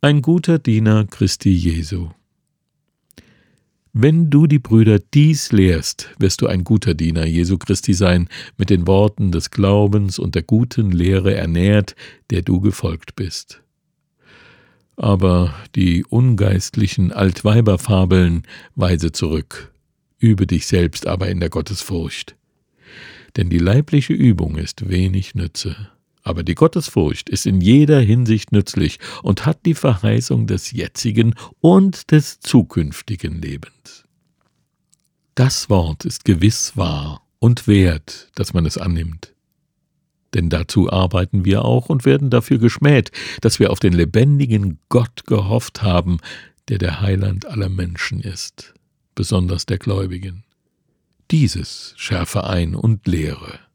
Ein guter Diener Christi Jesu. Wenn du die Brüder dies lehrst, wirst du ein guter Diener Jesu Christi sein, mit den Worten des Glaubens und der guten Lehre ernährt, der du gefolgt bist. Aber die ungeistlichen Altweiberfabeln weise zurück, übe dich selbst aber in der Gottesfurcht. Denn die leibliche Übung ist wenig Nütze. Aber die Gottesfurcht ist in jeder Hinsicht nützlich und hat die Verheißung des jetzigen und des zukünftigen Lebens. Das Wort ist gewiss wahr und wert, dass man es annimmt. Denn dazu arbeiten wir auch und werden dafür geschmäht, dass wir auf den lebendigen Gott gehofft haben, der der Heiland aller Menschen ist, besonders der Gläubigen. Dieses schärfe ein und lehre.